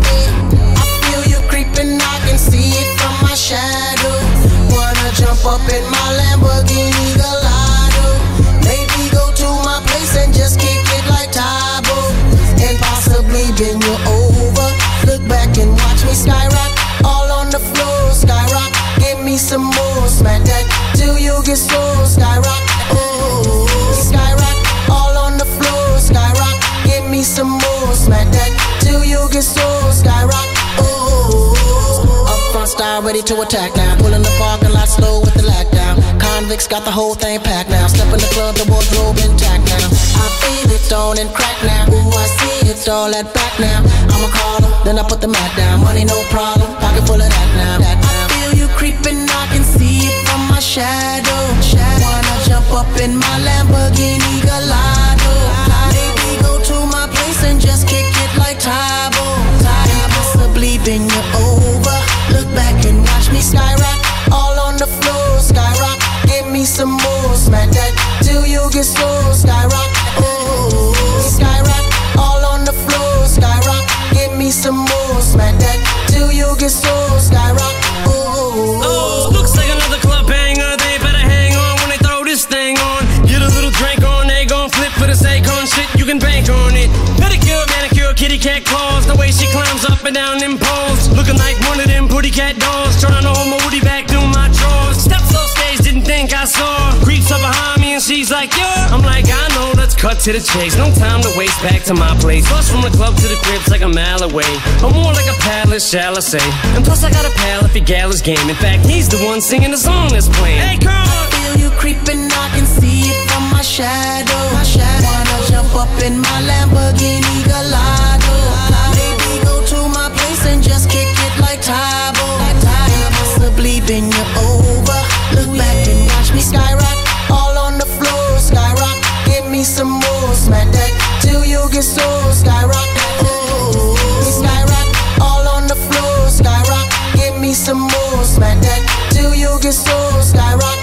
I feel you creeping, I can see it from my shadow. Wanna jump up in my Lamborghini Gallardo, maybe go to my place and just kick it like Tybo, and possibly bend you over. Look back and watch me skyrock, all on the floor, skyrock. Give me some more, smack that till you get so skyrock. Oh, skyrock, all on the floor, skyrock. Give me some more, smack that till you get so skyrock. Oh, up front style, ready to attack now. Pull in the parking lot slow with the lack down. Convicts got the whole thing packed now. Step in the club, the wardrobe intact now. I feel it on and crack now. Ooh, I see it's all that back now. I'ma call them, then I put the mat down. Money no problem, pocket full of that now. That now. I feel you creeping, I can see it from my shadow. shadow. Wanna jump up in my Lamborghini Gallardo, maybe go to my place and just kick it like Tybo, and possibly bend you over. Look back and watch me skyrock, all on the floor, skyrock. Give me some more, smack that till you get slow, skyrock. Oh, skyrock, all on the floor, skyrock. Give me some more, smack that till you get slow, skyrock. Oh, oh, looks like another club banger. They better hang on when they throw this thing on. Get a little drink on, they gon' flip for the sake on shit. You can bank on it. Pedicure, manicure, kitty cat claws. The way she climbs up and down them poles, looking like one of them pretty cat dolls. Trying to hold my woody back through my drawers. Steps off stage, didn't think I saw. Creeps up behind me and she's like, yeah. I'm like, I know, let's cut to the chase. No time to waste, back to my place. Bus from the club to the crib's like a mile away, or more like a palace, shall I say. And plus I got a pal if your gal is game. In fact, he's the one singing the song that's playing. Hey, girl, I feel you creeping, I can see it from my shadow. My shadow. Wanna jump up in my Lamborghini Gallardo, maybe go to my place and just kick it like Tybo, and possibly bend you over. Look back and watch me skyrock, all on the floor, skyrock. Give me some more, smack that till you get so skyrock. Oh, skyrock, all on the floor, skyrock. Give me some more, smack that till you get so skyrock.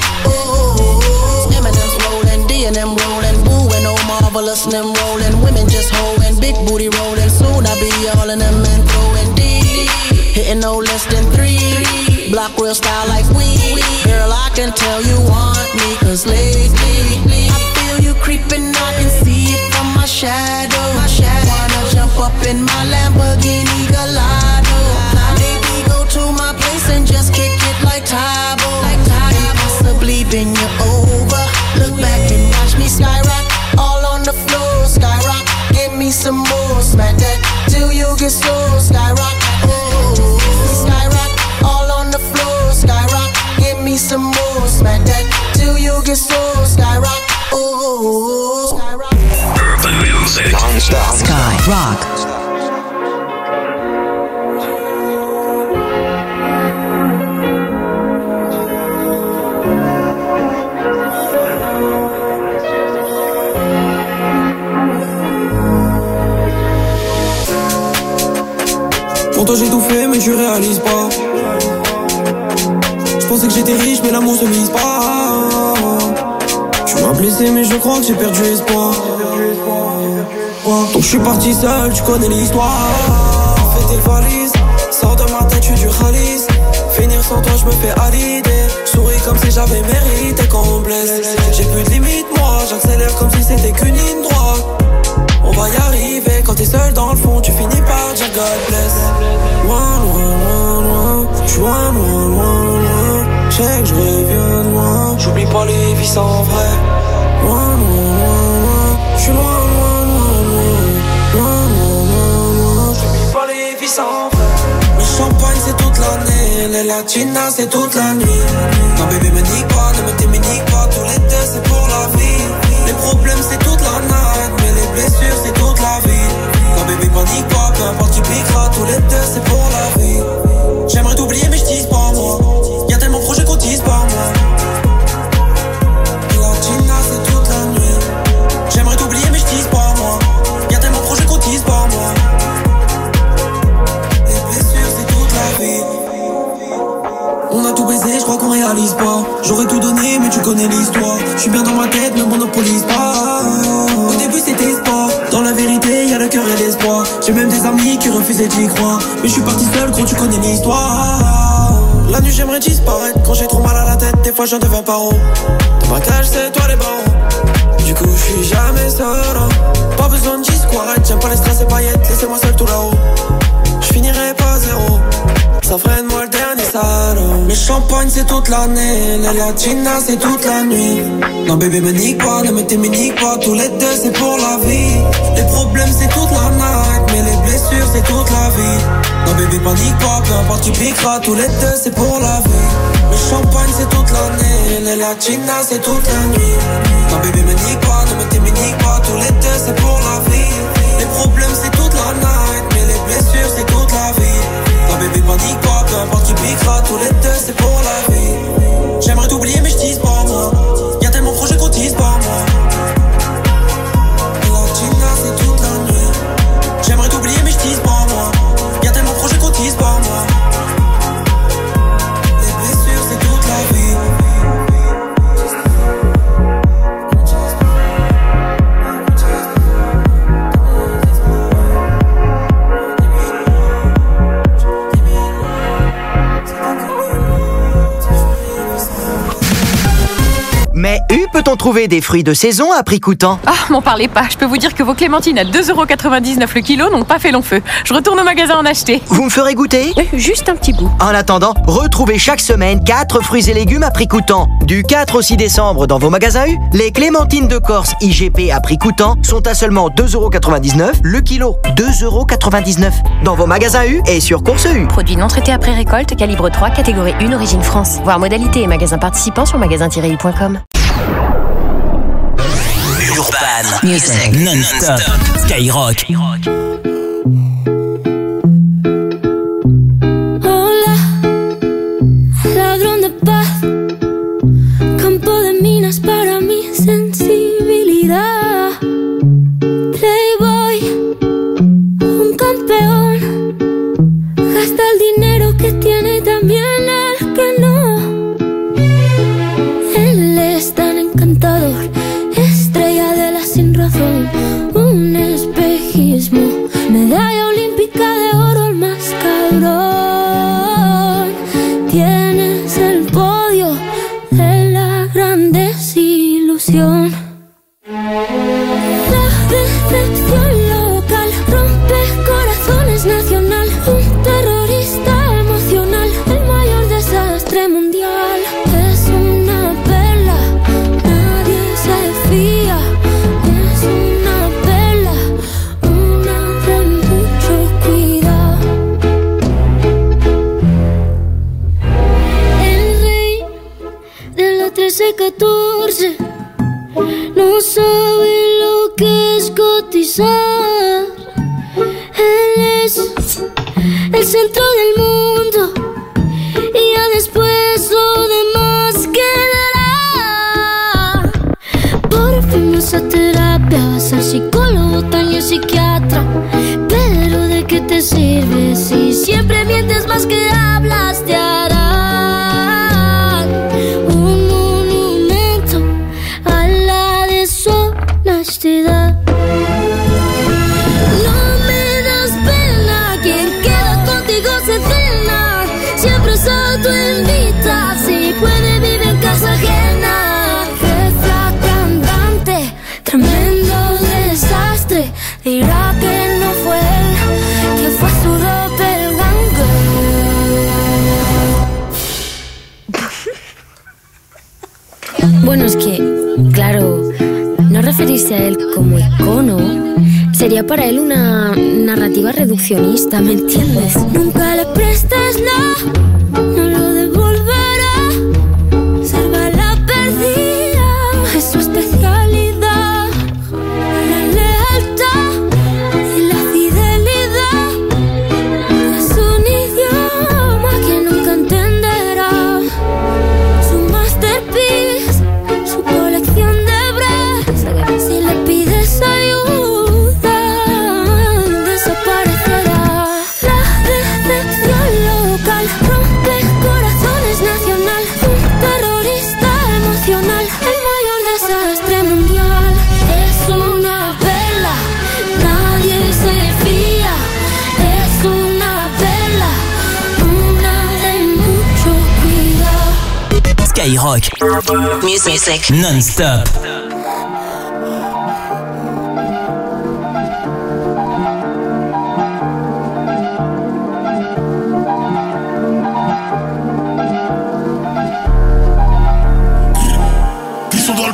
Oh, Eminem's rolling, D and M rolling, Boo and oh marvelous and them rolling. Women just holding, big booty rolling. Soon I be all in them and throwing D, hitting no less than three. Block real style like we. Girl, I can tell you want me, cause lately I feel you creeping, I can see it from my shadow. My shadow. Wanna jump up in my Lamborghini Gallardo, maybe go to my place and just kick it like Tybo, like Tybo. And possibly bend you over. Look back and watch me skyrock, all on the floor, skyrock. Give me some more, smack that till you get slow, skyrock. Oh, skyrock, all on the floor, skyrock. Give me some more, smack that till you get slow, skyrock. Oh, skyrock. Urban music non-stop. Sky Rock. Pour toi j'ai tout fait mais tu réalises pas. Je pensais que j'étais riche mais l'amour se mise pas. Tu m'as blessé mais je crois que j'ai perdu espoir. Donc je suis parti seul, tu connais l'histoire. Fais tes valises, sors de ma tête, je suis du Khalis. Finir sans toi je me fais à l'idée. Souris comme si j'avais mérité qu'on me blesse. J'ai plus de limite moi, j'accélère comme si c'était qu'une ligne droite. On va y arriver, quand t'es seul dans le fond, tu finis par dire God bless. Loin, loin, loin, loin, j'suis loin, loin, loin, loin. J'sais que j'reviens de loin, j'oublie pas les vies sans vrai. Loin, loin, loin, loin, j'suis loin, loin, loin, loin. Loin, loin, loin, loin, j'oublie pas les vies sans vrai. Le champagne c'est toute l'année, les latinas c'est toute la nuit. Non bébé me nique pas, ne me t'éminique pas, tous les deux c'est pour la vie. Les problèmes c'est toute la night, mais les blessures c'est toute la vie. Non bébé panique pas, peu importe tu piqueras, tous les deux c'est pour la vie. J'aimerais t'oublier mais j'tise pas moi, y'a tellement de projets qu'on tise pas moi. Latina c'est toute la nuit. J'aimerais t'oublier mais j'tise pas moi, y'a tellement de projets qu'on tise pas moi. Les blessures c'est toute la vie. On a tout baisé, je crois qu'on réalise pas. J'aurais tout donné mais tu connais l'histoire. Je suis bien dans ma tête, ne monopolise pas. Au début c'était sport, J'ai même des amis qui refusaient d'y croire. Mais je suis parti seul, gros, tu connais l'histoire. La nuit j'aimerais disparaître. Quand j'ai trop mal à la tête, des fois j'en deviens paro. Ton braquage c'est toi les barreaux. Du coup je suis jamais seul, hein. Pas besoin de disquarette. J'aime pas les stress et paillettes, laissez-moi seul tout là-haut. Je finirai pas zéro. Ça freine moi le dernier salaud. Le champagne c'est toute l'année, la latina c'est toute la nuit. Non bébé me nique pas, ne me t'éminique pas. Tous les deux c'est pour la vie. Les problèmes c'est toute la night, mais les blessures c'est toute la vie. Non bébé panique pas, peu importe tu piqueras. Tous les deux c'est pour la vie. Le champagne c'est toute l'année, la latina c'est toute la nuit. Non bébé me nique pas, ne me t'éminique pas. Tous les deux c'est pour la vie. Les problèmes c'est toute la night, mais les blessures c'est toute la vie. Non bébé panique pas, peu importe tu piqueras. Tous les deux c'est pour la vie. J'aimerais t'oublier mais je dis pas moi. Y'a tellement de projets qu'on dise pas moi. La China c'est toute la nuit. J'aimerais t'oublier mais je dis pas moi. Y'a tellement de projets qu'on dise pas moi. Les blessures c'est toute la vie. Mais U, peut-on trouver des fruits de saison à prix coûtant? Ah, m'en parlez pas. Je peux vous dire que vos clémentines à deux euros quatre-vingt-dix-neuf le kilo n'ont pas fait long feu. Je retourne au magasin en acheter. Vous me ferez goûter? Oui, juste un petit bout. En attendant, retrouvez chaque semaine quatre fruits et légumes à prix coûtant. Du quatre au six décembre dans vos magasins U, les clémentines de Corse I G P à prix coûtant sont à seulement deux euros quatre-vingt-dix-neuf le kilo. deux euros quatre-vingt-dix-neuf dans vos magasins U et sur Course U. Produit non traité après récolte, calibre trois, catégorie un, origine France. Voir modalité et magasins participants sur magasin tiret u point com. Urban Music Non-Stop Skyrock. Hola, ladrón de paz, campo de minas para mi sensibilidad. Playboy, un campeón, gasta el dinero que tiene y también el que no. Él es tan encantador, estrella de la sin razón, un espejismo, medalla olímpica de oro, el más cabrón. Tienes el podio de la gran desilusión. La decepción local rompe corazones nacional, un terrorista emocional, el mayor desastre mundial. Es una perla, nadie se fía. Es una perla, una de mucho cuidado. El rey de la trece catorce no sabe lo que es cotizar. Él es el centro del mundo y ya después lo demás quedará. Por fin vas a terapia, vas al psicólogo, tal y el psiquiatra. Pero ¿de qué te sirve si siempre mientes más que hablas? Te harán un monumento a la deshonestidad. No me das pena, quien queda contigo se cena. Siempre solo tú invitas, si puede vive en casa ajena. Jefa cantante, tremendo desastre. Dirá que no fue él, que fue su doppelganger. Bueno, es que, claro, no referirse a él como icono sería para él una narrativa reduccionista, ¿me entiendes? Nunca le prestes nada, no lo devolverá. Salva la perdida, es su especialidad. La lealtad y la fidelidad es un idioma que nunca entenderá. Su masterpiece, su colección de breves. Si le pides ayuda, desaparecerá. La decepción local rompe Skyrock. Music. Non-stop. Ils sont dans le...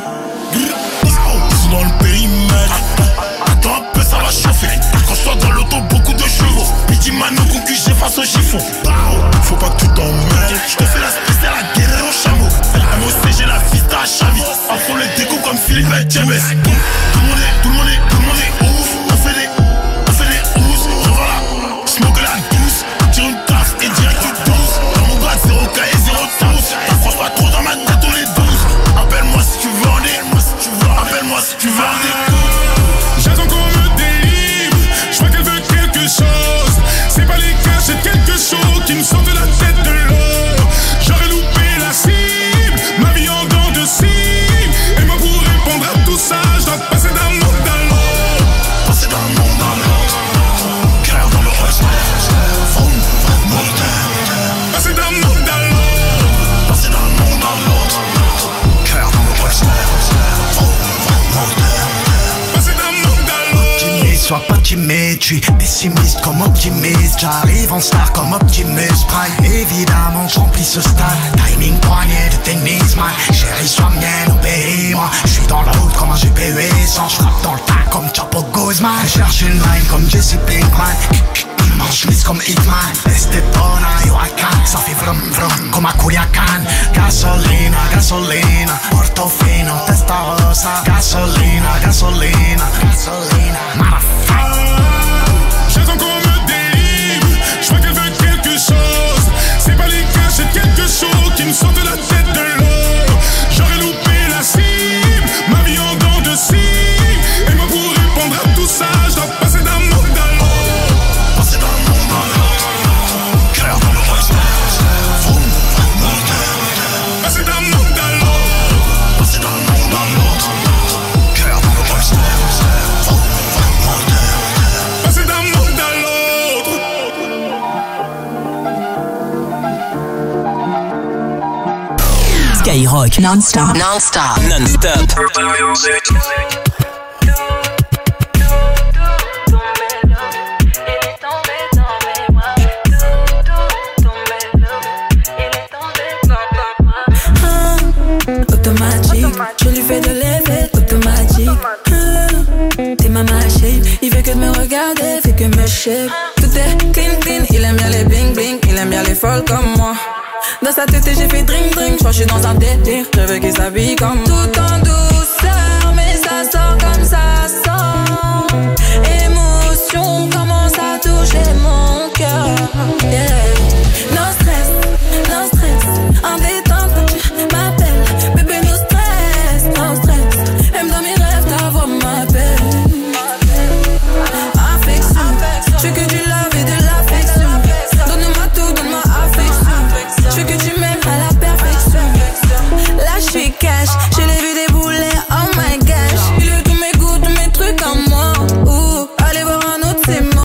Ils sont dans le périmètre. Attends un peu, ça va chauffer. Quand je sors dans l'auto, beaucoup de chevaux. Piti mano concu, j'efface au chiffon. Faut pas que tu t'emmènes. Je te fais la spéciale à guerre au chameau. M O C, j'ai la fista à Chavis. À fond les décos comme Philippe et James. Tout le monde est, tout le monde est, tout le monde est ouf. On fait des, on fait des housses. Revoilà, smoke la douce. Tire une taf et direct tu douce. Dans mon gars, zéro K et zéro douce. T'approches pas trop dans ma tête, on est douze. Appelle-moi si tu veux en écoute. Appelle-moi si tu veux en écoute. J'attends qu'on me délivre. Je vois qu'elle veut quelque chose. C'est pas les cas, j'ai quelque chose qui me sort de la tête de l'eau. J'aurais loupé la cible, ma vie en dents de cible. Et moi pour répondre à tout ça, je dois passer d'un monde à l'autre. Passer d'un monde à l'autre. Cœur dans le reste. Vroom, vroom, mortel. Passer d'un monde à l'autre. Passer d'un monde à l'autre. Cœur dans le reste. Vroom, vroom, mortel. Passer d'un monde à l'autre. Optimiste, sois pas timide, je suis pessimiste comme optimiste. J'arrive en star comme Optimus Prime. Évidemment, je remplis ce stade. Timing poignet de tennis, man. Chérie, sois mienne, obéis-moi. Je suis dans la route comme un G P U sans. Je frappe dans le tas comme Chapo Guzman. Je cherche une line comme Jesse Pinkman. En chemise comme Hitman. Estepona, Yoacan. Ça fait vrum vrum comme à Culiacan. Gasolina, gasolina. Portofino, Testarossa. Gasolina, gasolina, gasolina. Motherfucker. J'attends qu'on me délivre. Je vois qu'elle veut quelque chose. C'est pas les cas, j'ai quelque chose qui me sort de la tête de l'eau. J'aurais loupé la cible, ma vie en dents de cible. Et moi pour répondre à tout ça, je dois passer d'un monde à l'autre. Passer d'un monde à l'autre. Cœur dans le reste. Vroom, vroom, mortel. Passer d'un monde à l'autre. Passer d'un monde à l'autre. Cœur dans le reste. Vroom, vroom, mortel. Passer d'un monde à l'autre. Skyrock. Non-stop. Non-stop. Non-stop. Automatique, je lui fais de l'effet automatique. Hum, T'es ma machine, il fait que de me regarder, fait que me shape. Tout est clean clean, il aime bien les bling bling, il aime bien les folles comme moi. Dans sa tête j'ai fait drink drink, je crois que je suis dans un délire, je veux qu'il s'habille comme moi. Tout en douceur, mais ça sort comme ça sort. Émotion commence à toucher mon cœur. Yeah. No stress, no stress, en détente quand tu m'appelles. Bébé no stress, no stress, aime dans mes rêves ta voix m'appelle. Affection, je veux que tu love et de l'affection. Donne-moi tout, donne-moi affection. Je veux que tu m'aimes à la perfection. Là je suis cash, je l'ai vu débouler, oh my gosh. Il veut tous mes goûts, tous mes trucs en moi. Ouh, allez voir un autre c'est mort.